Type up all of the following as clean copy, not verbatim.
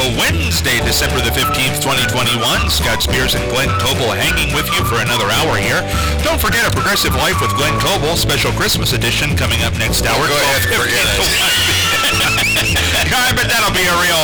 Wednesday, December the 15th, 2021. Scott Spears and Glenn Coble hanging with you for another hour here. Don't forget A Progressive Life with Glenn Coble, special Christmas edition coming up next hour. Go ahead, forget it. I bet that'll be a real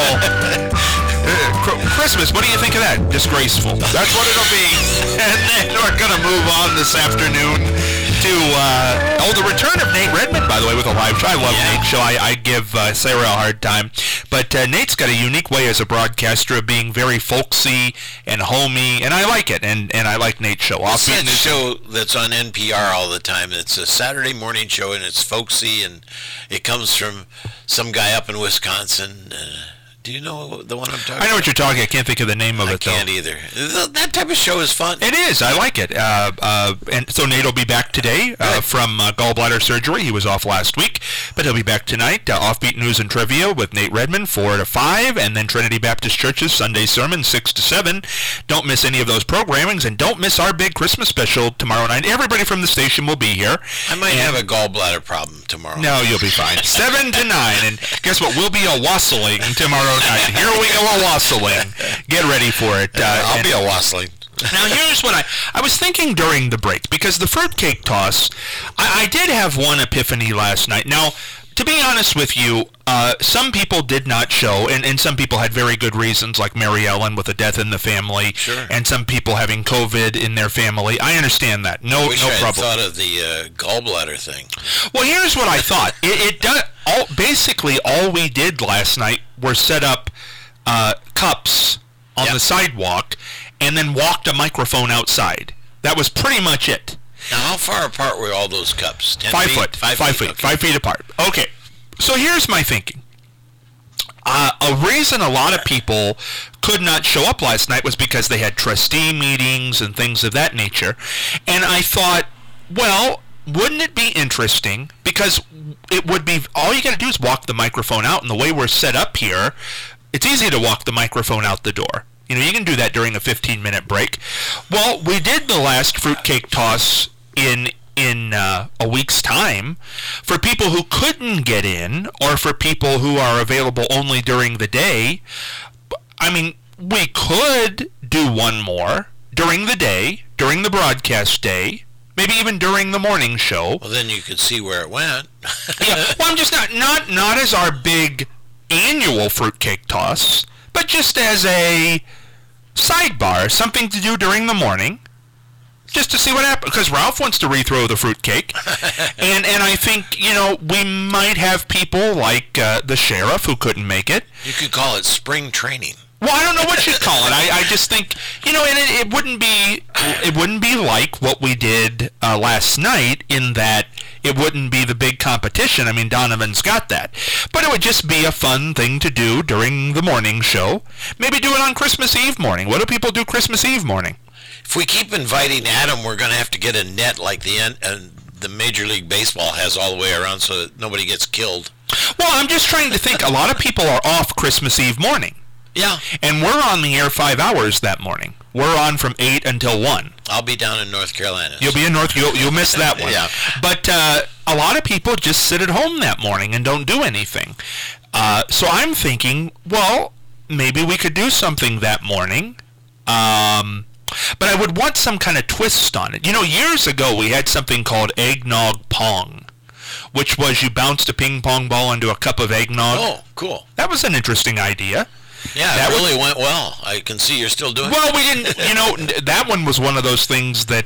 Christmas. What do you think of that? Disgraceful. That's what it'll be. And then we're going to move on this afternoon to the return of Nate Redmond, by the way, with a live show. I love Nate's show. I give Sarah a hard time. But Nate's got a unique way as a broadcaster of being very folksy and homey, and I like it. And I like Nate's show. It's that show that's on NPR all the time. It's a Saturday morning show, and it's folksy, and it comes from some guy up in Wisconsin. Do you know the one I'm talking about? I know what you're talking. I can't think of the name of it, though. I can't either. That type of show is fun. It is. I like it. And so Nate will be back today from gallbladder surgery. He was off last week, but he'll be back tonight. Offbeat News and Trivia with Nate Redmond, 4 to 5, and then Trinity Baptist Church's Sunday Sermon, 6 to 7. Don't miss any of those programmings, and don't miss our big Christmas special tomorrow night. Everybody from the station will be here. I might have a gallbladder problem tomorrow. No, you'll be fine. 7 to 9, and guess what? We'll be a wassailing tomorrow night. Here we go, a wassailing. Get ready for it. I'll be a wassailing. Now, here's what I was thinking during the break, because the fruitcake toss, I did have one epiphany last night. Now, to be honest with you, some people did not show, and some people had very good reasons, like Mary Ellen with a death in the family, sure, and some people having COVID in their family. I understand that. No I problem. thought of the gallbladder thing. Well, here's what I thought. It does. Basically, all we did last night were set up cups on the sidewalk and then walked a microphone outside. That was pretty much it. Now, how far apart were all those cups? 5 feet. 5 feet. Okay. 5 feet apart. Okay. So here's my thinking. A reason a lot of people could not show up last night was because they had trustee meetings and things of that nature. And I thought, well, wouldn't it be interesting? Because it would be, all you got to do is walk the microphone out, and the way we're set up here, it's easy to walk the microphone out the door. You know, you can do that during a 15-minute break. Well, we did the last fruitcake toss in a week's time for people who couldn't get in, or for people who are available only during the day. I mean, we could do one more during the day, during the broadcast day, maybe even during the morning show. Well, then you could see where it went. Yeah, well, I'm just not as our big annual fruitcake toss, but just as a sidebar, something to do during the morning, just to see what happens. Because Ralph wants to rethrow the fruitcake, and I think, you know, we might have people like the sheriff who couldn't make it. You could call it spring training. Well, I don't know what you'd call it. I just think, you know, and it wouldn't be like what we did last night, in that it wouldn't be the big competition. I mean, Donovan's got that. But it would just be a fun thing to do during the morning show. Maybe do it on Christmas Eve morning. What do people do Christmas Eve morning? If we keep inviting Adam, we're going to have to get a net like the Major League Baseball has all the way around, so that nobody gets killed. Well, I'm just trying to think. A lot of people are off Christmas Eve morning. Yeah. And we're on the air 5 hours that morning. We're on from 8 until 1. I'll be down in North Carolina. You'll be in you'll miss that one. Yeah. But a lot of people just sit at home that morning and don't do anything. So I'm thinking, well, maybe we could do something that morning. But I would want some kind of twist on it. You know, years ago we had something called Eggnog Pong, which was you bounced a ping pong ball into a cup of eggnog. Oh, cool. That was an interesting idea. Yeah, that really went well. I can see you're still doing it. Well, we didn't, you know, that one was one of those things that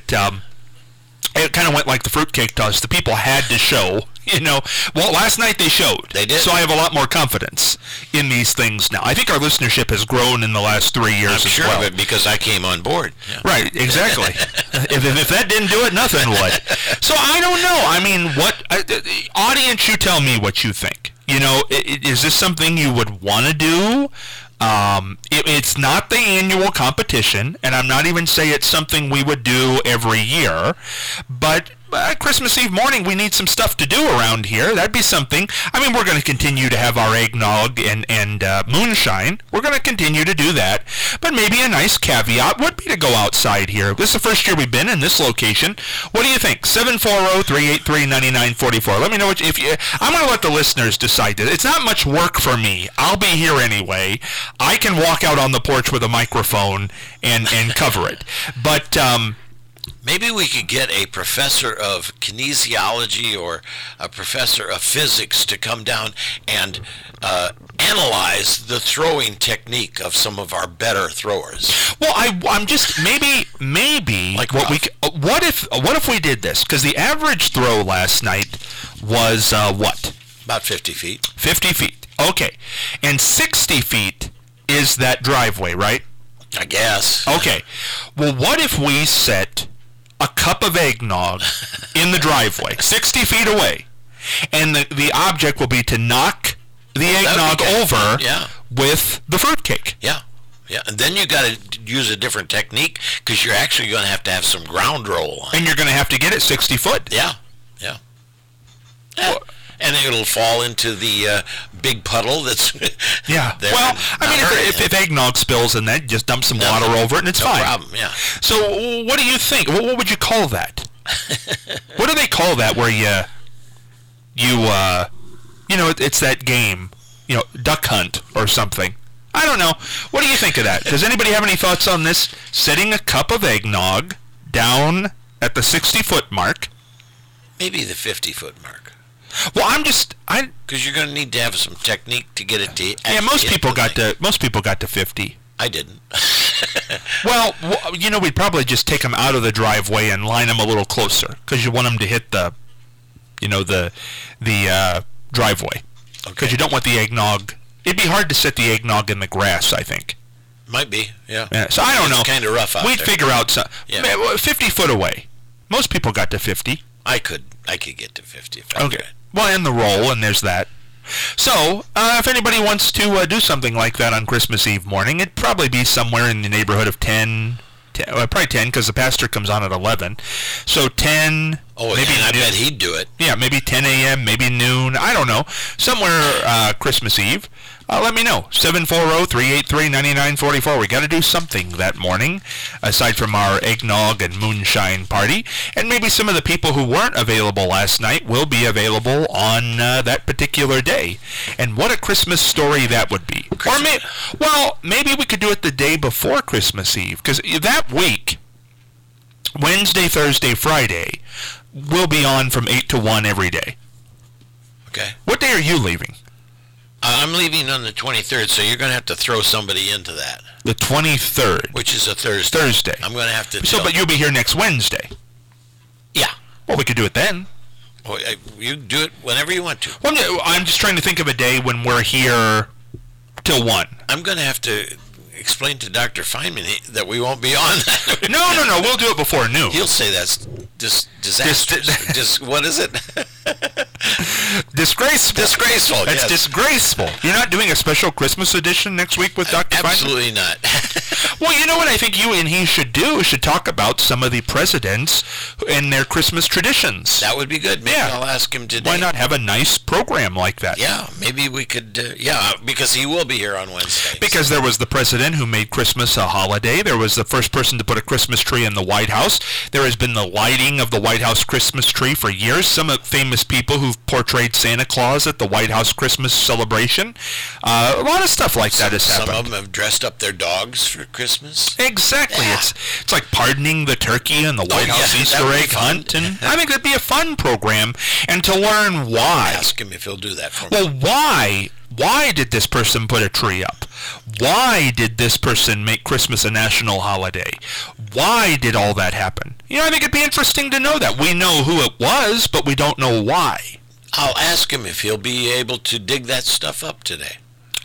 it kind of went like the fruitcake toss. The people had to show, you know. Well, last night they showed. They did. So I have a lot more confidence in these things now. I think our listenership has grown in the last 3 years I'm sure of it, because I came on board. Yeah. Right, exactly. if that didn't do it, nothing would. So I don't know. I mean, audience, you tell me what you think. You know, is this something you would want to do? It's not the annual competition, and I'm not even saying it's something we would do every year, but Christmas Eve morning, we need some stuff to do around here. That'd be something. I mean, we're going to continue to have our eggnog and moonshine. We're going to continue to do that. But maybe a nice caveat would be to go outside here. This is the first year we've been in this location. What do you think? 740-383-9944. Let me know if you... I'm going to let the listeners decide this. It's not much work for me. I'll be here anyway. I can walk out on the porch with a microphone and cover it. But... maybe we could get a professor of kinesiology or a professor of physics to come down and analyze the throwing technique of some of our better throwers. Well, I'm just maybe like what if we did this? Because the average throw last night was what? About 50 feet. 50 feet. Okay, and 60 feet is that driveway, right? I guess. Okay. Well, what if we set a cup of eggnog in the driveway, 60 feet away, and the object will be to knock the eggnog over with the fruitcake. Yeah, and then you got to use a different technique because you're actually going to have some ground roll on. And you're going to have to get it 60 foot. Yeah. Well, and it'll fall into the big puddle that's there. Well, I mean, if eggnog spills in that, just dump some water over it and it's fine. No problem, yeah. So what do you think? What would you call that? What do they call that where it's that game, duck hunt or something? I don't know. What do you think of that? Does anybody have any thoughts on this? Setting a cup of eggnog down at the 60-foot mark. Maybe the 50-foot mark. Well, because you're going to need to have some technique to get it to. Yeah, most people got to 50. I didn't. Well, we'd probably just take them out of the driveway and line them a little closer because you want them to hit the driveway. Because you don't want the eggnog. It'd be hard to set the eggnog in the grass, I think. Might be, yeah. So I don't know. It's kind of rough out We'd there. figure out 50 foot away. Most people got to 50. I could get to 50 if I could. Well, and the roll, and there's that. So, if anybody wants to do something like that on Christmas Eve morning, it'd probably be somewhere in the neighborhood of 10 probably 10 because the pastor comes on at 11. So 10. Oh, maybe I bet he'd do it. Yeah, maybe 10 a.m., maybe noon. I don't know. Somewhere Christmas Eve. Let me know. 740-383-9944. We got to do something that morning, aside from our eggnog and moonshine party. And maybe some of the people who weren't available last night will be available on that particular day. And what a Christmas story that would be. Or maybe we could do it the day before Christmas Eve, because that week, Wednesday, Thursday, Friday, we'll be on from 8 to 1 every day. Okay. What day are you leaving? I'm leaving on the 23rd, so you're going to have to throw somebody into that. The 23rd. Which is a Thursday. Thursday. I'm going to have to... But you'll be here next Wednesday. Yeah. Well, we could do it then. Well, you do it whenever you want to. Well, I'm just trying to think of a day when we're here till 1. I'm going to have to explain to Dr. Feynman that we won't be on that. No. We'll do it before noon. He'll say that's disastrous. What is it? Disgraceful. Disgraceful, That's yes. disgraceful. You're not doing a special Christmas edition next week with Dr. Feynman? Absolutely not. Well, you know what I think you and he should do? Should talk about some of the presidents and their Christmas traditions. That would be good. Maybe I'll ask him today. Why not have a nice program like that? Yeah, maybe we could, because he will be here on Wednesday. Because there was the president who made Christmas a holiday. There was the first person to put a Christmas tree in the White House. There has been the lighting of the White House Christmas tree for years. Some famous people who've portrayed Santa Claus at the White House Christmas celebration. A lot of stuff like that has happened. Some of them have dressed up their dogs for Christmas. Exactly. Yeah. It's like pardoning the turkey and the White House Easter egg hunt. And I think that'd be a fun program. And to learn why. Ask him if he'll do that for me. Well, why? Why did this person put a tree up? Why did this person make Christmas a national holiday? Why did all that happen? I think it'd be interesting to know that. We know who it was, but we don't know why. I'll ask him if he'll be able to dig that stuff up today.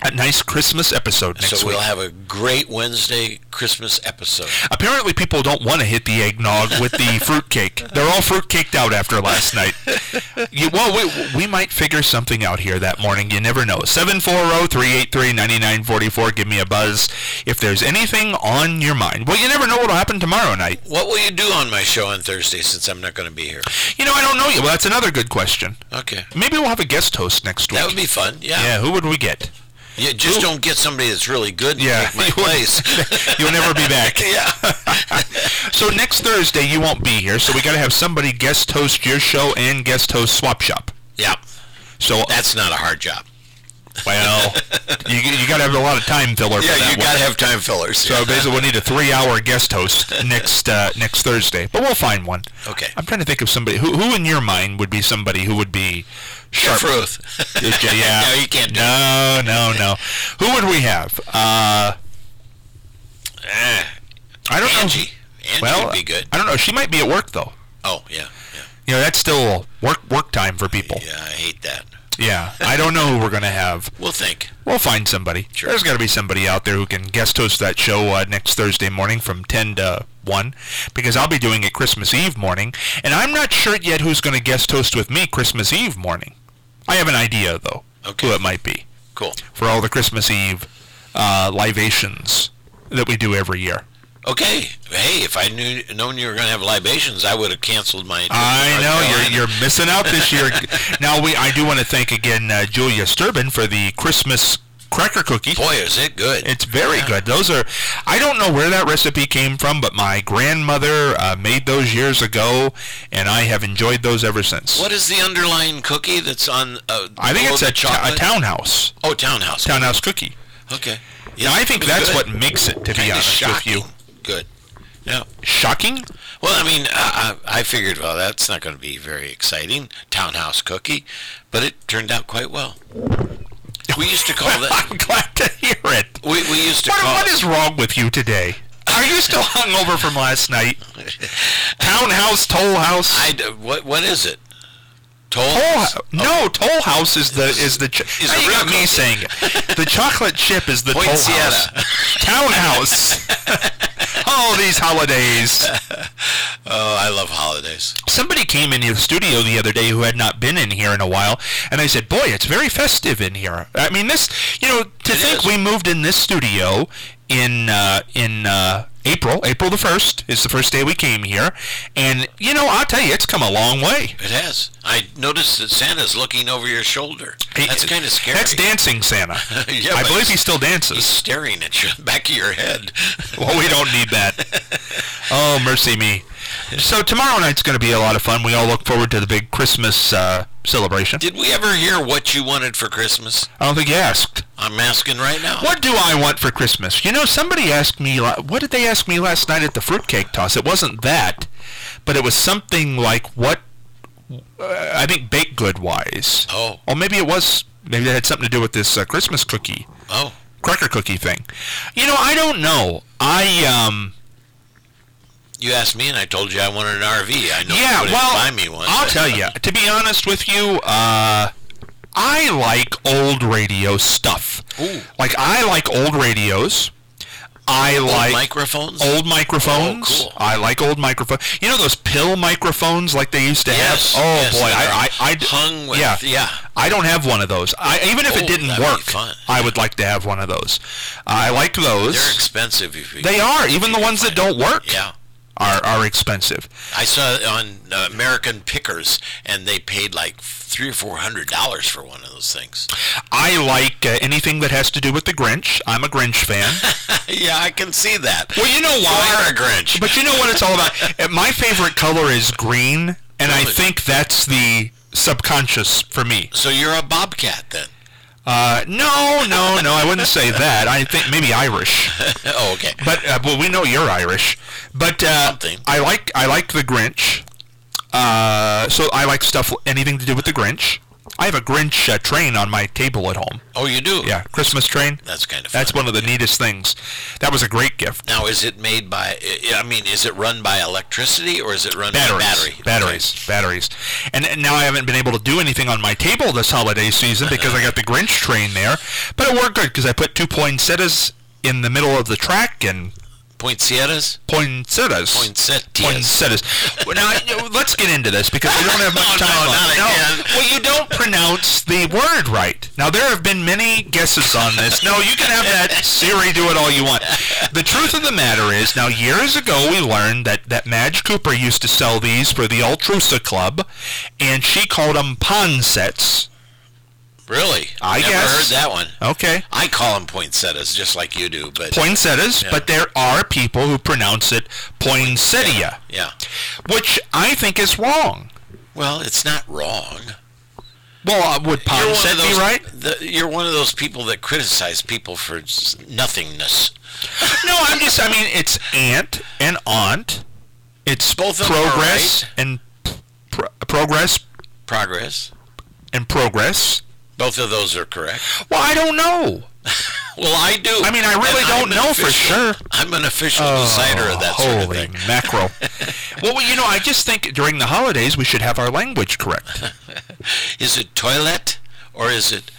A nice Christmas episode next So week. we'll have a great Wednesday Christmas episode. Apparently people don't want to hit the eggnog with the fruitcake. They're all fruitcaked out after last night. We might figure something out here that morning. You never know. 740-383-9944. Give me a buzz if there's anything on your mind. Well, you never know what will happen tomorrow night. What will you do on my show on Thursday since I'm not going to be here? I don't know yet. Well, that's another good question. Okay. Maybe we'll have a guest host next week. That would be fun, yeah. Yeah, who would we get? You just don't get somebody that's really good to Yeah. take my place. You'll never be back. Yeah. So next Thursday you won't be here, so we got to have somebody guest host your show and guest host Swap Shop. Yeah. So That's not a hard job. well, you got to have a lot of time filler for Yeah, that you got one. to have time fillers. So basically we'll need a 3-hour guest host next Thursday, but we'll find one. Okay. I'm trying to think of somebody who in your mind would be somebody who would be sharp. Truth. Yeah. No, you can't do No. Who would we have? I don't Angie. know. Angie would be good. I don't know. She might be at work though. Oh, yeah. That's still work time for people. Yeah, I hate that. Yeah, I don't know who we're going to have. We'll think. We'll find somebody. Sure. There's got to be somebody out there who can guest host that show next Thursday morning from 10 to 1, because I'll be doing it Christmas Eve morning, and I'm not sure yet who's going to guest host with me Christmas Eve morning. I have an idea, though, Okay. who it might be Cool. for all the Christmas Eve libations that we do every year. Okay. Hey, if I'd known you were going to have libations, I would have canceled my... I know, you're missing out this year. Now, I do want to thank again Julia Sturban for the Christmas cracker cookie. Boy, is it good. It's very good. Those are, I don't know where that recipe came from, but my grandmother made those years ago, and I have enjoyed those ever since. What is the underlying cookie that's on... I think it's a townhouse. Oh, Townhouse. Townhouse cookie. Okay. Yeah, I think that's what makes it, to be Kinda honest with you. shocking. Good. Yeah. Shocking? Well, I mean, I figured, well, that's not going to be very exciting, townhouse cookie, but it turned out quite well. We used to call that... I'm glad to hear it. We used to call What is wrong with you today? Are you still hungover from last night? Townhouse, toll house? What is it? Toll Toll House is the Is the real me cookie. saying it. The chocolate chip is the Toll House. Poinsettia. Townhouse. Oh, these holidays. Oh, I love holidays. Somebody came into the studio the other day who had not been in here in a while, and I said, boy, it's very festive in here. I mean, to think we moved in this studio in April the 1st is the first day we came here, and, I'll tell you, it's come a long way. It has. I noticed that Santa's looking over your shoulder. That's kind of scary. That's dancing Santa. Yeah, I but believe he still dances. He's staring at you, back of your head. Well, we don't need that. Oh, mercy me. So tomorrow night's going to be a lot of fun. We all look forward to the big Christmas celebration. Did we ever hear what you wanted for Christmas? I don't think you asked. I'm asking right now. What do I want for Christmas? Somebody asked me, what did they ask me last night at the fruitcake toss? It wasn't that, but it was something like I think baked good wise. Oh. Or maybe it had something to do with this Christmas cookie. Oh. Cracker cookie thing. I don't know. You asked me, and I told you I wanted an RV. I know Yeah, you wouldn't well, buy me one. I'll tell you. To be honest with you, I like old radio stuff. Ooh. Like, I like old radios. I like microphones? old microphones. Oh, cool. I like old microphones. Those pill microphones like they used to Yes. have? Oh, yes, boy. I hung with... Yeah. I don't have one of those. Even if it didn't that'd be work, fun. I would like to have one of those. I like those. They're expensive. They are. Even the ones that don't work. Yeah. Are expensive. I saw it on American Pickers, and they paid like $300 or $400 for one of those things. I like anything that has to do with the Grinch. I'm a Grinch fan. Yeah, I can see that. Well, you know You why? are a Grinch. But you know what it's all about? My favorite color is green, and I think that's the subconscious for me. So you're a bobcat then? No, I wouldn't say that. I think maybe Irish. Oh, okay. But well, we know you're Irish. But Something. I like the Grinch. So I like anything to do with the Grinch. I have a Grinch train on my table at home. Oh, you do? Yeah, Christmas train. That's kind of fun. That's one of the neatest things. That was a great gift. Now, is it made by, is it run by electricity or is it run by battery? Batteries. And now I haven't been able to do anything on my table this holiday season because I got the Grinch train there. But it worked good because I put 2 poinsettias in the middle of the track and... Poinsettias. Well, now, let's get into this because we don't have much time left. Well, you don't pronounce the word right. Now, there have been many guesses on this. No, you can have that Siri do it all you want. The truth of the matter is, now, years ago, we learned that Madge Cooper used to sell these for the Altrusa Club, and she called them Ponsets. Really? I Never guess. heard that one. Okay. I call them poinsettias, just like you do. But Poinsettias, but there are people who pronounce it poinsettia. Yeah. Which I think is wrong. Well, it's not wrong. Well, would poinset be right? You're one of those people that criticize people for nothingness. No, it's aunt and aunt. It's both of progress them and progress and progress. Both of those are correct. Well, I don't know. Well, I do. I really don't know for sure. I'm an official decider of that sort of thing. Holy mackerel. Well, I just think during the holidays we should have our language correct. Is it toilet or is it...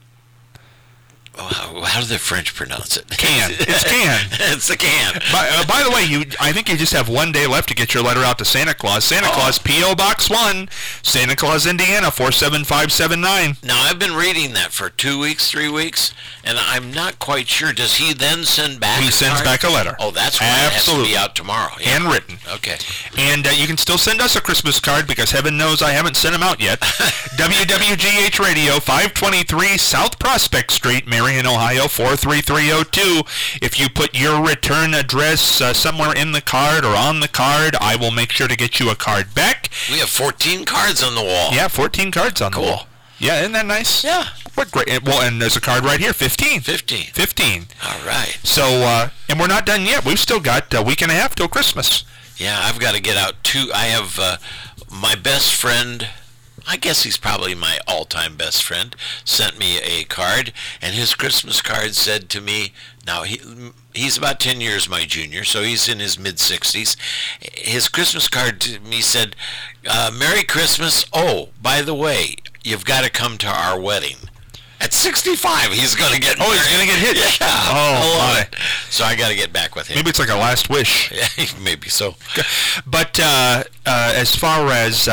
Oh, how do the French pronounce it? Can. It's can. It's a can. By the way, I think you just have one day left to get your letter out to Santa Claus. Santa Claus, P.O. Box 1, Santa Claus, Indiana, 47579. Now, I've been reading that for 2 weeks, 3 weeks, and I'm not quite sure. Does he then send back He sends back a letter. Oh, that's why it has to be out tomorrow. Yeah. Handwritten. Okay. And you can still send us a Christmas card because heaven knows I haven't sent them out yet. WWGH Radio, 523 South Prospect Street, Marion, Ohio, 43302. If you put your return address somewhere in the card or on the card, I will make sure to get you a card back. We have 14 cards on the wall. Yeah, 14 cards on the wall. Yeah, isn't that nice? Yeah. What great. Well, and there's a card right here, 15. 15. All right. So, and we're not done yet. We've still got a week and a half till Christmas. Yeah, I've got to get out too. I have my best friend, I guess he's probably my all-time best friend, sent me a card, and his Christmas card said to me, now he's about 10 years my junior, so he's in his mid-60s. His Christmas card to me said, Merry Christmas. Oh, by the way, you've got to come to our wedding. At 65, he's going to get married. Oh, he's going to get hitched. Yeah. Oh, my. So I got to get back with him. Maybe it's like a last wish. Yeah, maybe so. But as far as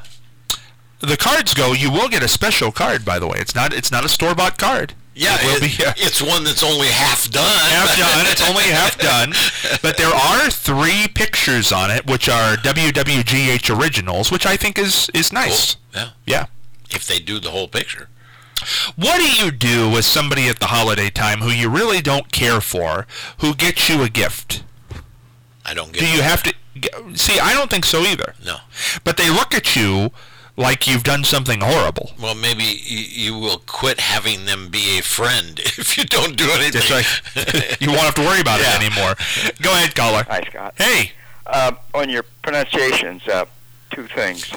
the cards go, you will get a special card, by the way. It's not a store-bought card. Yeah, it's one that's only half done. It's only half done. But there are 3 pictures on it, which are WWGH originals, which I think is nice. Cool. Yeah. If they do the whole picture. What do you do with somebody at the holiday time who you really don't care for, who gets you a gift? I don't get it. Do you have to... See, I don't think so either. No. But they look at you like you've done something horrible. Well, maybe you will quit having them be a friend if you don't do anything. That's right. You won't have to worry about it anymore. Go ahead, caller. Hi, Scott. Hey. On your pronunciations, 2 things.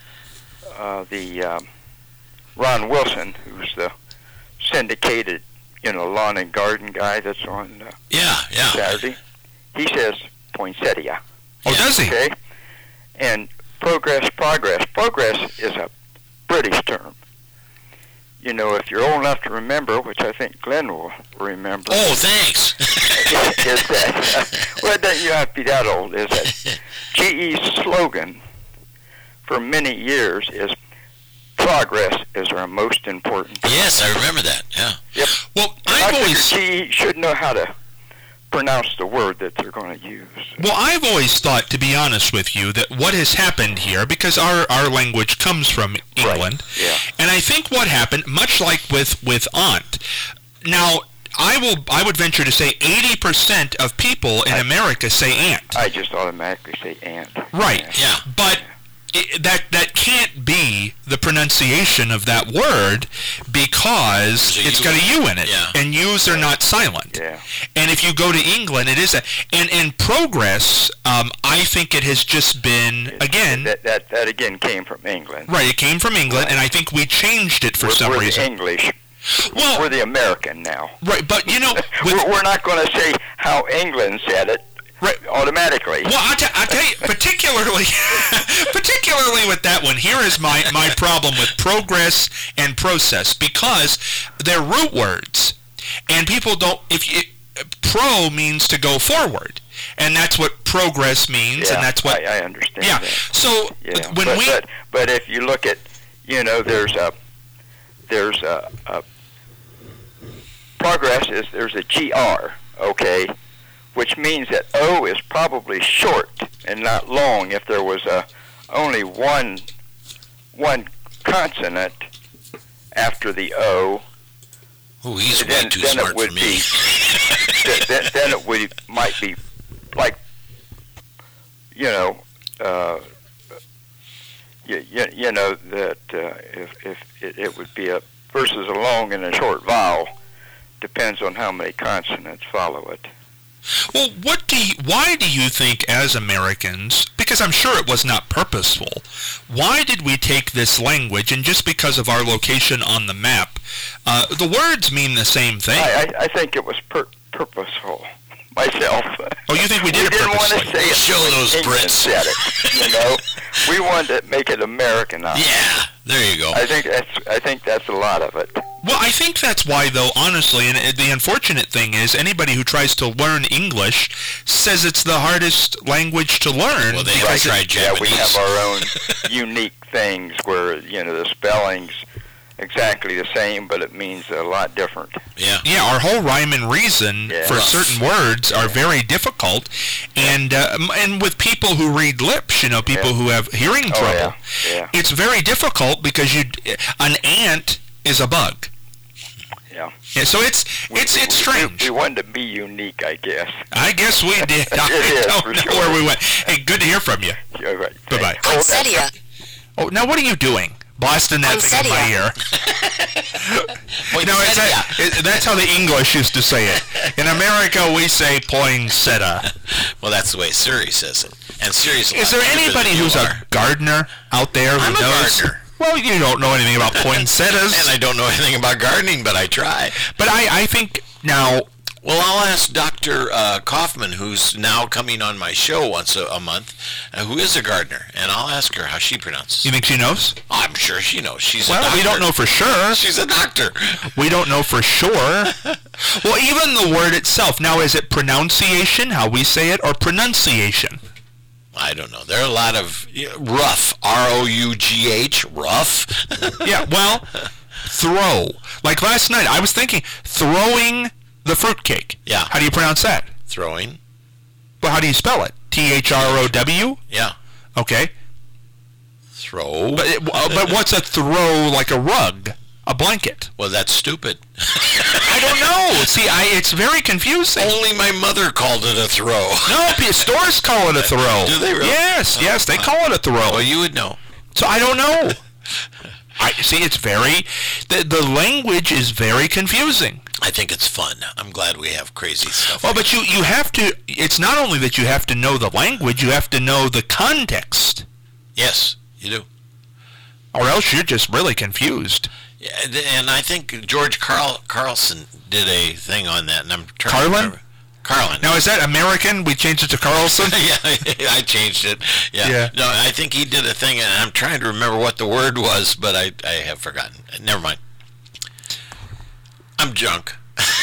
Ron Wilson, who's the syndicated, lawn and garden guy that's on Saturday, he says poinsettia. Oh, does he? Okay. And progress is a British term. If you're old enough to remember, which I think Glenn will remember. Oh, thanks. Is that, well, you don't have to be that old, is that GE's slogan for many years is progress is our most important. Yes, I remember that, yeah. Yep. Well, GE should know how to pronounce the word that they're going to use. Well, I've always thought, to be honest with you, that what has happened here, because our language comes from England, right. Yeah. And I think what happened, much like with aunt, now I would venture to say 80% of people in America say aunt. I just automatically say aunt. Right. Yeah. But that can't be the pronunciation of that word because it's got a U in it, and U's are not silent. Yeah. And if you go to England, it is and progress. I think it has just been again. That again came from England. Right, it came from England, and I think we changed it for some reason. We're the English. Well, we're the American now. Right, but we're not going to say how England said it. Right. Automatically. Well, I'll tell you, particularly with that one, here is my problem with progress and process, because they're root words, and people don't, pro means to go forward, and that's what progress means, and that's what... I understand that. So, but if you look at, there's a progress there's a GR, okay? Which means that O is probably short and not long. If there was only one consonant after the O, he's way too smart for me. Then it might be like, that if it would be a versus a long and a short vowel, depends on how many consonants follow it. Well, why do you think, as Americans, because I'm sure it was not purposeful, why did we take this language, and just because of our location on the map, the words mean the same thing? I think it was purposeful myself. Oh, you think we did it purposely? We didn't want to say it. Show those Brits. Said it, We wanted to make it Americanized. Yeah, there you go. I think that's a lot of it. Well, I think that's why, though, honestly, and the unfortunate thing is anybody who tries to learn English says it's the hardest language to learn. Well, they tried Japanese. Yeah, we have our own unique things where, the spelling's exactly the same, but it means a lot different. Yeah. Yeah, our whole rhyme and reason for certain words are very difficult, and with people who read lips, people who have hearing trouble, it's very difficult because an ant is a bug. Yeah. So it's strange. We wanted to be unique, I guess. I guess we did. I don't know where we went. Hey, good to hear from you. Yeah, right. Bye-bye. Poinsettia. Oh, now what are you doing? Blasting that thing in my ear. That's how the English used to say it. In America, we say poinsettia. Well, that's the way Siri says it. And Siri's Is there anybody who's a gardener out there who knows? I'm a gardener. Well, you don't know anything about poinsettias. And I don't know anything about gardening, but I try. But I think now... Well, I'll ask Dr. Kaufman, who's now coming on my show once a month, who is a gardener, and I'll ask her how she pronounces it. You think she knows? I'm sure she knows. She's a doctor. Well, we don't know for sure. She's a doctor. We don't know for sure. Well, even the word itself. Now, is it pronunciation, how we say it, or pronunciation? I don't know. There are a lot of rough, R-O-U-G-H, rough. Yeah, well, throw. Like last night, I was thinking, throwing the fruitcake. Yeah. How do you pronounce that? Throwing. Well, how do you spell it? T-H-R-O-W? Yeah. Okay. Throw. But what's a throw, like a rug? A blanket? Well, that's stupid. I don't know. See, it's very confusing. Only my mother called it a throw. No, stores call it a throw. Do they really? Yes, they call it a throw. Well, you would know. So I don't know. It's very... The language is very confusing. I think it's fun. I'm glad we have crazy stuff. Well, but you have to... It's not only that you have to know the language, you have to know the context. Yes, you do. Or else you're just really confused. Yeah, and I think George Carlson did a thing on that, and I'm trying Carlin? to remember. Carlin. Now, is that American? We changed it to Carlson? Yeah, I changed it. Yeah. No, I think he did a thing, and I'm trying to remember what the word was, but I have forgotten. Never mind. I'm drunk.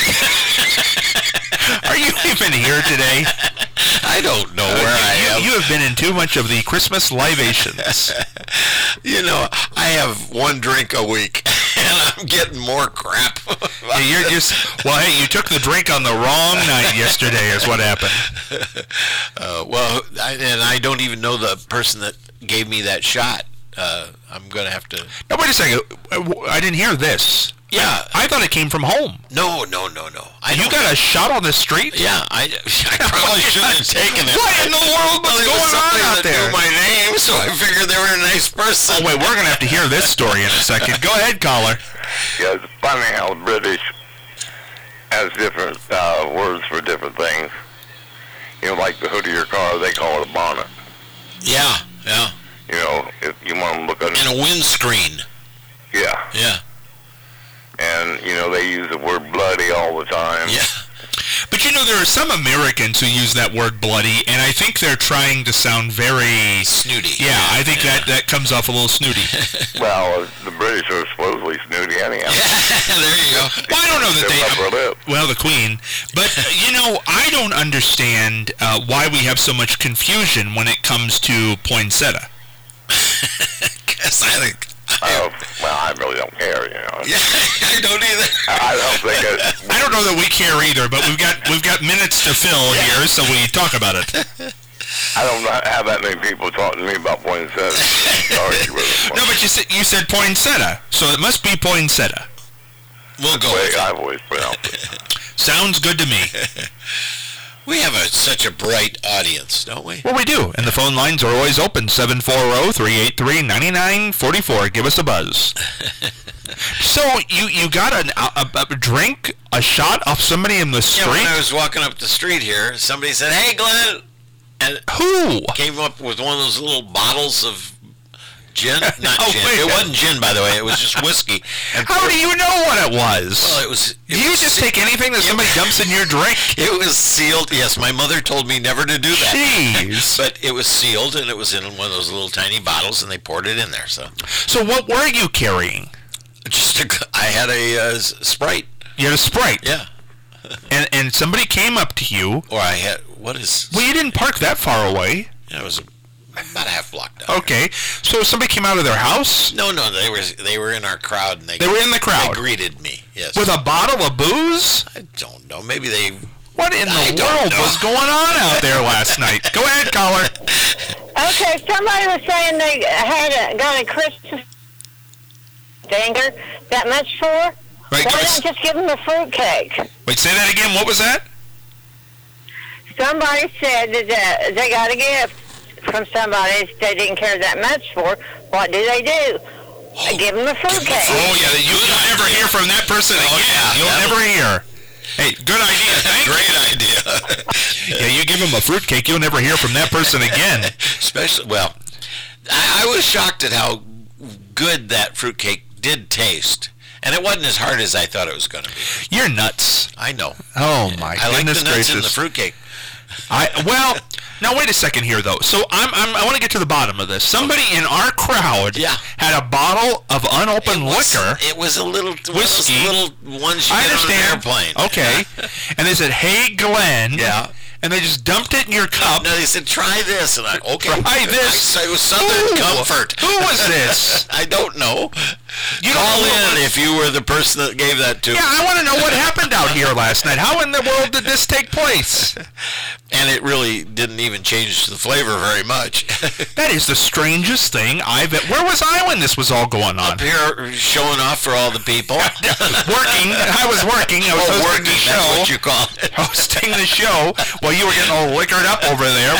Are you even here today? I don't know where I am. You have been in too much of the Christmas libations. I have one drink a week, and I'm getting more crap. Hey, you took the drink on the wrong night yesterday is what happened. And I don't even know the person that gave me that shot. I'm going to have to... Now, wait a second. I didn't hear this. Yeah. I thought it came from home. No. You got a shot on the street? Yeah, I probably shouldn't have taken it. What in the world was going on out there? Knew my name, so I figured they were a nice person. Oh, wait, we're going to have to hear this story in a second. Go ahead, caller. Yeah, it's funny how the British has different words for different things. You know, like the hood of your car, they call it a bonnet. Yeah. You know, if you want to look at it. And a windscreen. Yeah. And, you know, they use the word bloody all the time. Yeah. But you know, there are some Americans who use that word bloody, and I think they're trying to sound very... snooty. Yeah, I think that comes off a little snooty. Well, the British are supposedly snooty anyhow. There you go. Well, I don't know that they... Well, the Queen. But, you know, I don't understand why we have so much confusion when it comes to poinsettia. Guess I think... Well, I really don't care, you know. Yeah, I don't either. I don't think I don't know that we care either, but we've got minutes to fill here, so we talk about it. I don't have that many people talking to me about poinsettia. Sorry, no, but you said poinsettia, so it must be poinsettia. We'll go with it. I've always pronounced it. Sounds good to me. We have such a bright audience, don't we? Well, we do, and the phone lines are always open, 740-383-9944. Give us a buzz. So, you got a drink, a shot off somebody in the street? Yeah, when I was walking up the street here, somebody said, "Hey, Glenn!" And who? Came up with one of those little bottles of gin. Not gin. Wait. It wasn't gin, by the way. It was just whiskey. And how do you know what it was? Well, it was... Do you just take anything that somebody dumps in your drink? It was sealed. Yes, my mother told me never to do that. Jeez. But it was sealed, and it was in one of those little tiny bottles, and they poured it in there. So what were you carrying? I had a Sprite. You had a Sprite? Yeah. And somebody came up to you. Or I had... What is... Well, you didn't park that far away. Yeah, it was about a half block down. Okay. So somebody came out of their house? No, they were in our crowd, and they were in the crowd. They greeted me. Yes. With a bottle of booze? I don't know. Maybe they... What in the world was going on out there last night? Go ahead, caller. Okay, somebody was saying they got a Christmas dinger that much for. Right, Why not just give them a fruitcake? Wait, say that again. What was that? Somebody said that they got a gift from somebody they didn't care that much for. What do? Give them a fruitcake. Oh, yeah, you'll never hear from that person again. Yeah, you'll never hear. Hey, good idea. Great idea. Yeah, you give them a fruitcake, you'll never hear from that person again. Especially, well, I was shocked at how good that fruitcake did taste. And it wasn't as hard as I thought it was going to be. You're nuts. I know. Oh, my I like the goodness nuts gracious. in the fruitcake. Well, now wait a second here, though. So I want to get to the bottom of this. Somebody in our crowd had a bottle of unopened liquor. It was a little whiskey. Little ones you get on an airplane. Okay. And they said, "Hey, Glenn." Yeah. And they just dumped it in your cup. No, they said, "Try this." And I, okay. Try this. It was Southern Comfort. Who was this? I don't know. You Call in if you were the person that gave that to. Yeah, I want to know what happened out here last night. How in the world did this take place? And it really didn't even change the flavor very much. That is the strangest thing Where was I when this was all going on? Up here showing off for all the people. Working. I was working. I was hosting the show. That's what you call it. Hosting the show while you were getting all liquored up over there.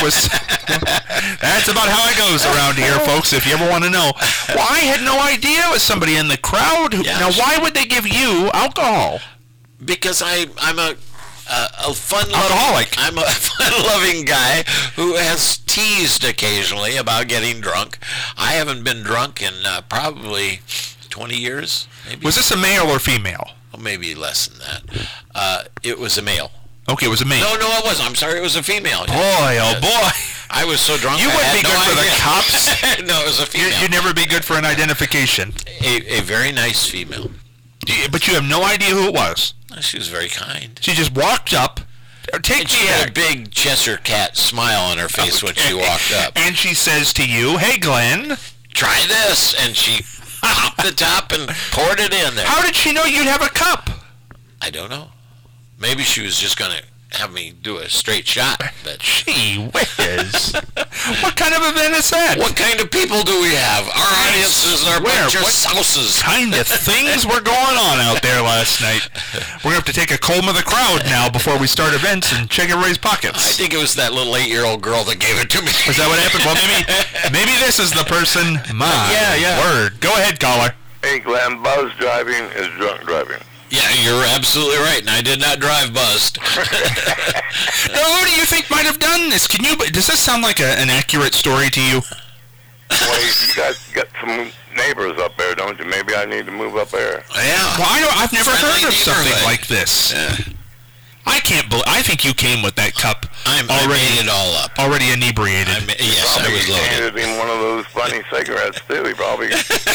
That's about how it goes around here, folks, if you ever want to know. Well, I had no idea it was somebody in the crowd. Now, why would they give you alcohol? Because I'm a alcoholic. I'm a fun-loving guy who has teased occasionally about getting drunk. I haven't been drunk in probably 20 years. Maybe. Was this a male or female? Well, maybe less than that. It was a male. Okay, it was a male. No, it wasn't. I'm sorry, it was a female. Boy, oh boy. I was so drunk. You wouldn't be good for the cops. No, it was a female. You'd never be good for an identification. A very nice female. But you have no idea who it was. She was very kind. She just walked up. She had a big Cheshire cat smile on her face when she walked up. And she says to you, "Hey, Glenn, try this." And she popped the top and poured it in there. How did she know you'd have a cup? I don't know. Maybe she was just going to have me do a straight shot. But Gee whiz. What kind of event is that? what kind of people do we have? Our audiences are a bunch of souses. Kind of things were going on out there last night. We're going to have to take a comb of the crowd now before we start events and check everybody's pockets. I think it was that little 8-year-old girl that gave it to me. Is that what happened? Well, maybe this is the person. My word. Go ahead, caller. Hey, Glenn, buzz driving is drunk driving. Yeah, you're absolutely right, and I did not drive buzzed. Now, who do you think might have done this? Does this sound like an accurate story to you? Well, you guys got some neighbors up there, don't you? Maybe I need to move up there. Yeah. Well, I've never Friendly heard of something neighborhood. like this. Yeah. I think you came with that cup I made it all up. already inebriated. Yes, I Probably was loaded. handed him one of those funny cigarettes, too. He probably...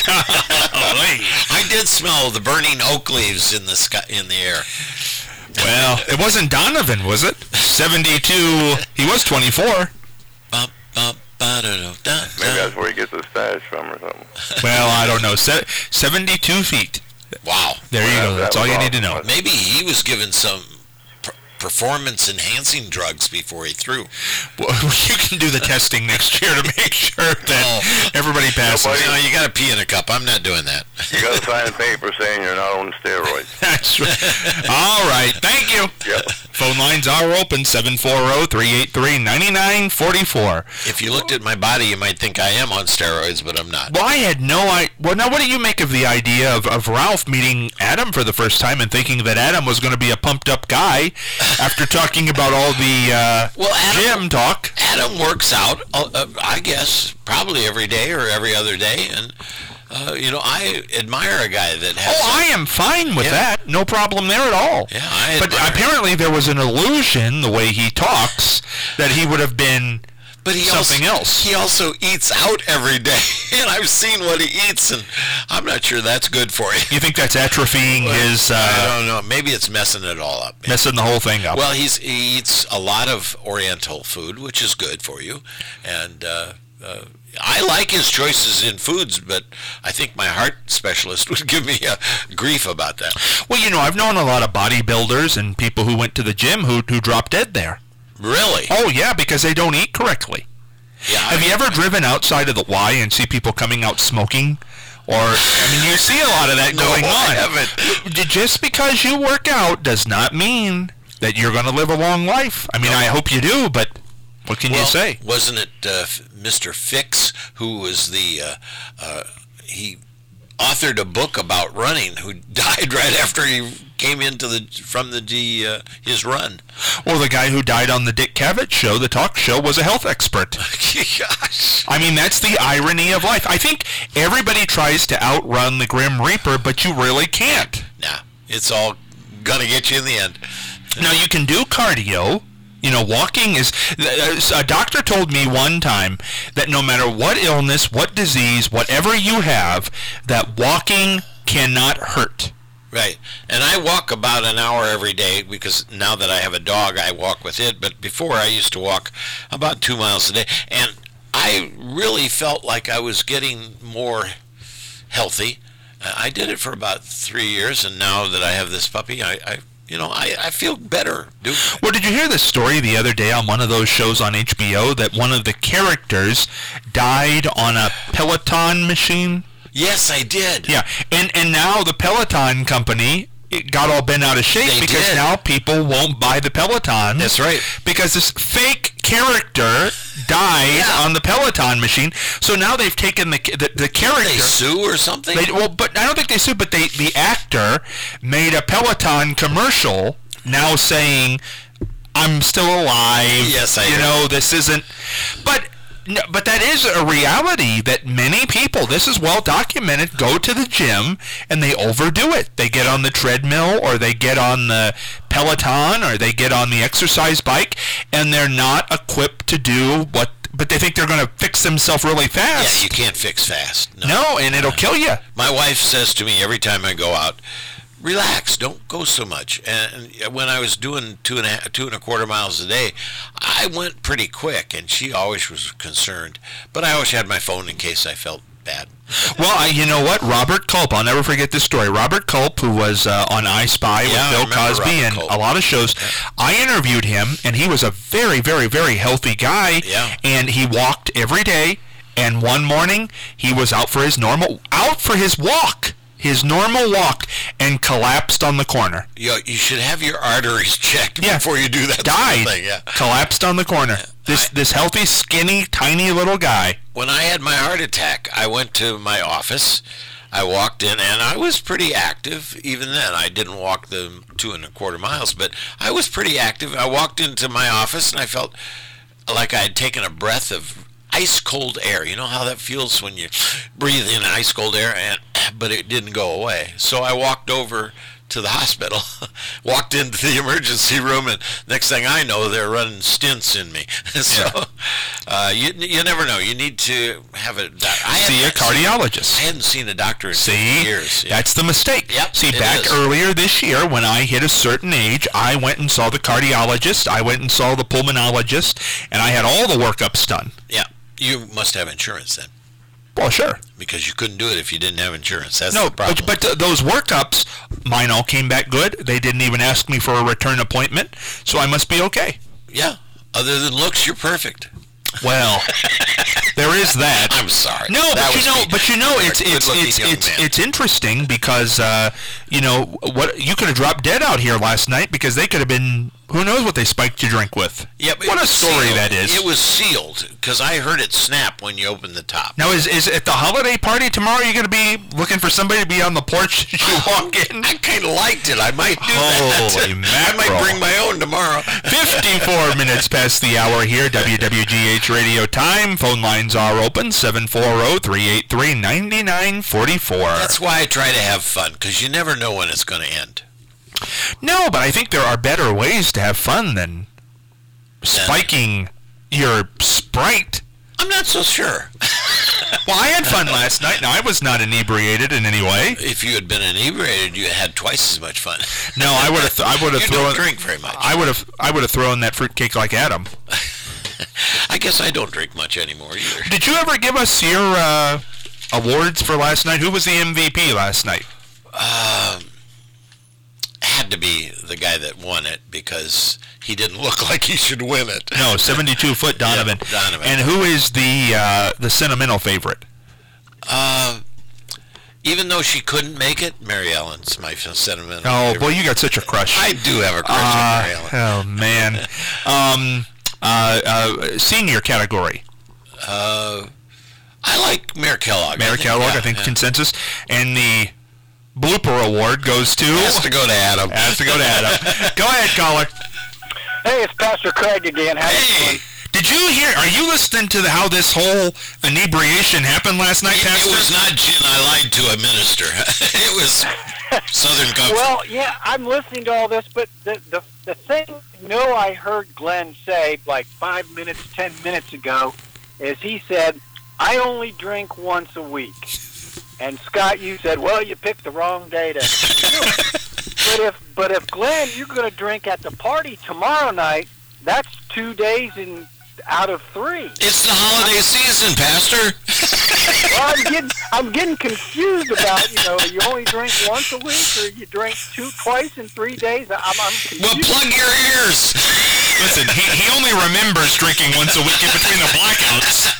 I did smell the burning oak leaves in the sky, in the air. Well, it wasn't Donovan, was it? 72. He was 24. Maybe that's where he gets his stash from or something. Well, I don't know. 72 feet. Wow. There you go. That That's all was you need to awesome. know. Maybe he was given some performance-enhancing drugs before he threw. Well, you can do the testing next year to make sure that everybody passes. No, you got to pee in a cup. I'm not doing that. You got to sign a paper saying you're not on steroids. That's right. All right. Thank you. Yep. Phone lines are open, 740-383-9944. If you looked at my body, you might think I am on steroids, but I'm not. Well, I had no idea. Well, now, what do you make of the idea of Ralph meeting Adam for the first time and thinking that Adam was going to be a pumped-up guy after talking about all the gym talk? Adam works out, I guess, probably every day or every other day, and I admire a guy that has. Oh, I am fine with that. No problem there at all. Yeah, But apparently there was an illusion, the way he talks, that he would have been something else. He also eats out every day, and I've seen what he eats, and I'm not sure that's good for you. You think that's atrophying his... I don't know. Maybe it's messing it all up. Messing the whole thing up. Well, he eats a lot of Oriental food, which is good for you, and I like his choices in foods, but I think my heart specialist would give me grief about that. Well, I've known a lot of bodybuilders and people who went to the gym who dropped dead there. Really? Oh, yeah, because they don't eat correctly. Yeah. Have you ever driven outside of the Y and see people coming out smoking? Or, you see a lot of that going on. I haven't. Just because you work out does not mean that you're going to live a long life. I hope you do, but what can you say? Wasn't it Mr. Fix who was he authored a book about running, who died right after he came into his run? Well, the guy who died on the Dick Cavett show, the talk show, was a health expert. Gosh. That's the irony of life. I think everybody tries to outrun the Grim Reaper, but you really can't. Nah, it's all gonna get you in the end. Now, you can do cardio. Walking is... A doctor told me one time that no matter what illness, what disease, whatever you have, that walking cannot hurt. Right. And I walk about an hour every day because now that I have a dog, I walk with it. But before, I used to walk about 2 miles a day. And I really felt like I was getting more healthy. I did it for about 3 years, and now that I have this puppy, I feel better doing it. Well, did you hear the story the other day on one of those shows on HBO that one of the characters died on a Peloton machine? Yes, I did. Yeah, and now the Peloton company got all bent out of shape because now people won't buy the Peloton. That's right. Because this fake character died on the Peloton machine. So now they've taken the character. They sue or something? But I don't think they sued. But the actor made a Peloton commercial now saying, "I'm still alive." Yes, I know. This isn't. But that is a reality that many people, this is well documented, go to the gym and they overdo it. They get on the treadmill or they get on the Peloton or they get on the exercise bike and they're not equipped to do what, but they think they're going to fix themselves really fast. Yeah, you can't fix fast. No, and it'll kill you. My wife says to me every time I go out, relax, don't go so much. And when I was doing 2.25 miles a day, I went pretty quick, and she always was concerned. But I always had my phone in case I felt bad. Well, you know what? Robert Culp, I'll never forget this story. Robert Culp, who was on I Spy with Bill Cosby and a lot of shows, I interviewed him, and he was a very, very, very healthy guy, and he walked every day, and one morning he was out for his normal walk, and collapsed on the corner. You should have your arteries checked before you do that Died. Sort of thing. Yeah. Collapsed on the corner. This healthy, skinny, tiny little guy. When I had my heart attack, I went to my office. I walked in, and I was pretty active. Even then, I didn't walk the 2.25 miles, but I was pretty active. I walked into my office, and I felt like I had taken a breath of ice-cold air. You know how that feels when you breathe in ice-cold air, but it didn't go away. So I walked over to the hospital, walked into the emergency room, and next thing I know, they're running stents in me. So you never know. You need to have a see a cardiologist. I hadn't seen a doctor in years. That's the mistake. Yep, see, back earlier this year, when I hit a certain age, I went and saw the cardiologist, I went and saw the pulmonologist, and I had all the workups done. Yeah. You must have insurance then. Well, sure. Because you couldn't do it if you didn't have insurance. That's the problem. But those workups, mine all came back good. They didn't even ask me for a return appointment, so I must be okay. Yeah. Other than looks, you're perfect. Well, there is that. I'm sorry. No, it's interesting because what you could have dropped dead out here last night because they could have been. Who knows what they spiked your drink with? Yeah, but what a story sealed. That is. It was sealed because I heard it snap when you opened the top. Now, is at the holiday party tomorrow? You're going to be looking for somebody to be on the porch as you walk in? I kind of liked it. I might do that. Holy mackerel. I might bring my own tomorrow. 54 minutes past the hour here. WWGH Radio time. Phone lines are open. 740-383-9944. That's why I try to have fun because you never know when it's going to end. No, but I think there are better ways to have fun than spiking your Sprite. I'm not so sure. Well, I had fun last night. Now, I was not inebriated in any way. If you had been inebriated, you had twice as much fun. No, I would have thrown. You don't drink very much. I would have thrown that fruitcake like Adam. I guess I don't drink much anymore either. Did you ever give us your awards for last night? Who was the MVP last night? Had to be the guy that won it because he didn't look like he should win it. No, 72-foot Donovan. Yeah, Donovan. And who is the sentimental favorite? Even though she couldn't make it, Mary Ellen's my sentimental favorite. Boy, you got such a crush. I do have a crush on Mary Ellen. Oh, man. Senior category. I like Mayor Kellogg. Mayor Kellogg, I think consensus. And the blooper award goes to... Has to go to Adam. Go ahead, caller. Hey, it's Pastor Craig again. Hey. Did you hear? Are you listening to how this whole inebriation happened last night, Pastor? It was not gin. I lied to a minister. It was Southern Comfort. Well, yeah, I'm listening to all this, but the thing I heard Glenn say like 5 minutes, 10 minutes ago is he said, I only drink once a week. And Scott, you said, well, you picked the wrong day to do it. But if Glenn, you're going to drink at the party tomorrow night, that's 2 days out of 3. It's the holiday season, Pastor. Well, I'm getting confused about, you only drink once a week or you drink twice in 3 days. I'm confused. Well, plug your ears. Listen, he only remembers drinking once a week in between the blackouts.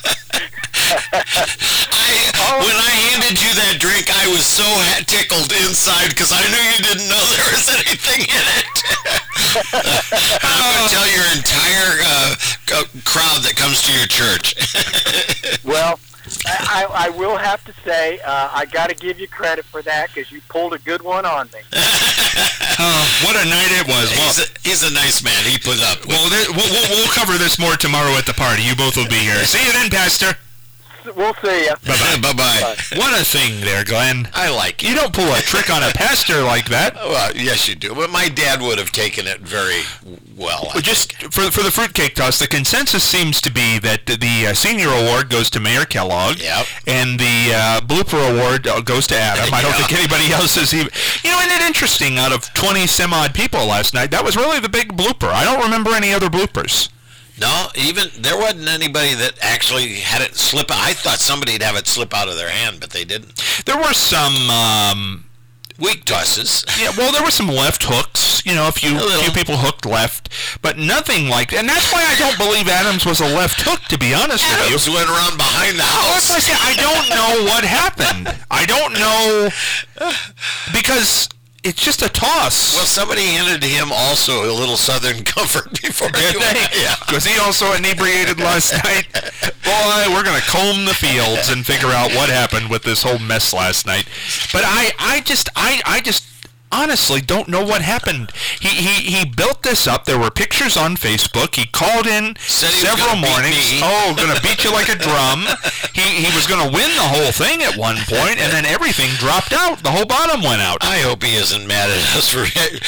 When I handed you that drink, I was so tickled inside because I knew you didn't know there was anything in it. I'm going to tell your entire crowd that comes to your church. Well, I will have to say, I got to give you credit for that because you pulled a good one on me. What a night it was. He's a nice man. He put up. Well, we'll cover this more tomorrow at the party. You both will be here. See you then, Pastor. We'll see you. Bye-bye. Bye-bye. What a thing there, Glenn. I like it. You don't pull a trick on a pastor like that. Well, yes, you do. But my dad would have taken it very well. Just for the fruitcake toss, the consensus seems to be that the senior award goes to Mayor Kellogg. Yep. And the blooper award goes to Adam. I don't think anybody else is even... isn't it interesting, out of 20-some-odd people last night, that was really the big blooper. I don't remember any other bloopers. No, even there wasn't anybody that actually had it slip out. I thought somebody'd have it slip out of their hand, but they didn't. There were some weak tosses. Yeah, well, there were some left hooks. A few people hooked left, but nothing like. And that's why I don't believe Adams was a left hook. To be honest with you, Adams went around behind the house. I don't know what happened. I don't know because. It's just a toss. Well, somebody handed him also a little Southern Comfort before he went. Yeah. Was he also inebriated last night? Boy, we're going to comb the fields and figure out what happened with this whole mess last night. But I just honestly don't know what happened. He built this up. There were pictures on Facebook. He called in several mornings. Going to beat you like a drum. He was going to win the whole thing at one point, and then everything dropped out. The whole bottom went out. I hope he isn't mad at us for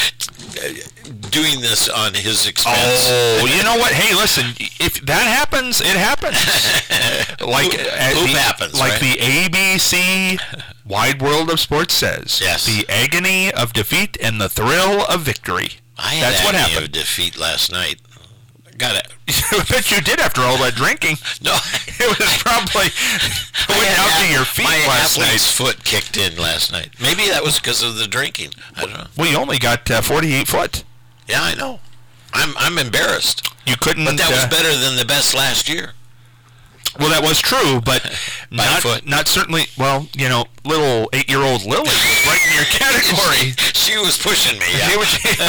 doing this on his expense. Oh, you know what? Hey, listen, if that happens, it happens. Happens, like right? the ABC Wide World of Sports says. Yes. The agony of defeat and the thrill of victory. That's what happened. Of defeat last night. Got it. I bet you did after all that drinking. No. It was probably went out to your feet last night. My foot kicked in last night. Maybe that was because of the drinking. I don't know. We only got 48 foot. Yeah, I know. I'm embarrassed. You couldn't. But that was better than the best last year. Well, that was true, but not certainly. Well, little 8-year-old Lily was right in your category. She was pushing me. Yeah.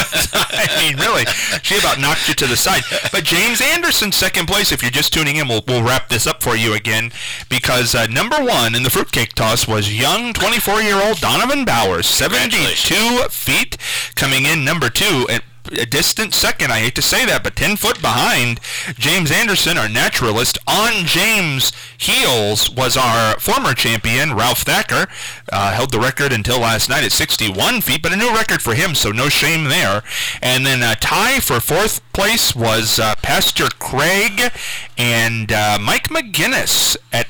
I mean, really, she about knocked you to the side. But James Anderson, second place. If you're just tuning in, we'll wrap this up for you again because number one in the fruitcake toss was young 24-year-old Donovan Bowers, 72 feet, coming in number two. And a distant second, I hate to say that, but 10 foot behind James Anderson, our naturalist. On James' heels was our former champion, Ralph Thacker, held the record until last night at 61 feet, but a new record for him, so no shame there. And then a tie for fourth place was Pastor Craig and Mike McGinnis at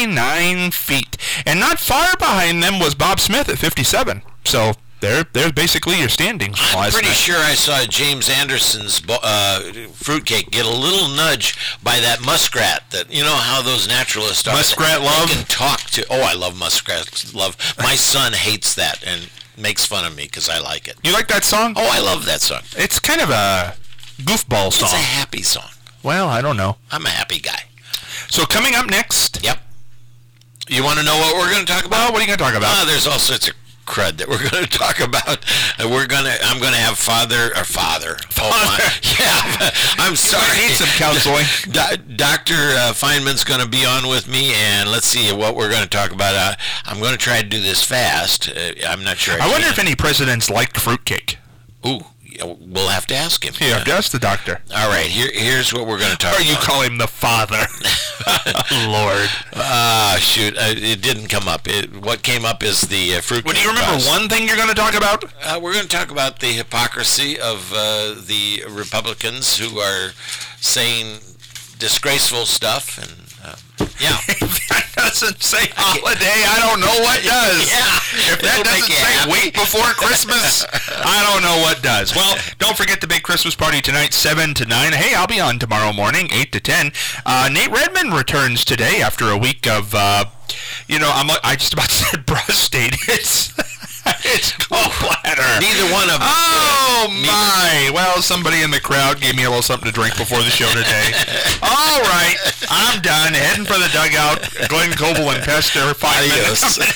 59 feet. And not far behind them was Bob Smith at 57. So there's basically your standings. I'm pretty sure I saw James Anderson's fruitcake get a little nudge by that muskrat. That how those naturalists are. Muskrat love. They can talk to. Oh, I love muskrat love. My son hates that and makes fun of me because I like it. You like that song? Oh, I love that song. It's kind of a goofball song. It's a happy song. Well, I don't know. I'm a happy guy. So coming up next. Yep. You want to know what we're going to talk about? Well, what are you going to talk about? There's all sorts of crud that we're going to talk about. I'm going to have father. Oh my, yeah. I'm sorry. I need some counseling. Dr. Feynman's going to be on with me, and let's see what we're going to talk about. I'm going to try to do this fast. I'm not sure. I wonder if any presidents liked fruitcake. Ooh. We'll have to ask him. You have to ask the doctor. All right, here's what we're going to talk about. Or you call him the father. Lord. Shoot. It didn't come up. What came up is the fruit. Well, do you remember one thing you're going to talk about? We're going to talk about the hypocrisy of the Republicans who are saying disgraceful stuff and yeah. If that doesn't say holiday, I don't know what does. Yeah. If that doesn't say week before Christmas, I don't know what does. Well, don't forget the big Christmas party tonight, 7 to 9. Hey, I'll be on tomorrow morning, 8 to 10. Nate Redmond returns today after a week of, I just about said prostate. It's gallbladder. Neither one of them. Oh, my. Well, somebody in the crowd gave me a little something to drink before the show today. All right. I'm done. Heading for the dugout. Glenn Coble and Pastor Feynman.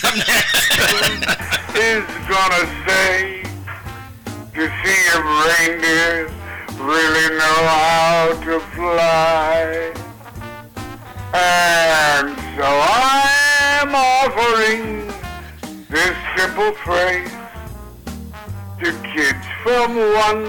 Is gonna say to see if reindeers really know how to fly. And so I'm offering this simple phrase to kids from 1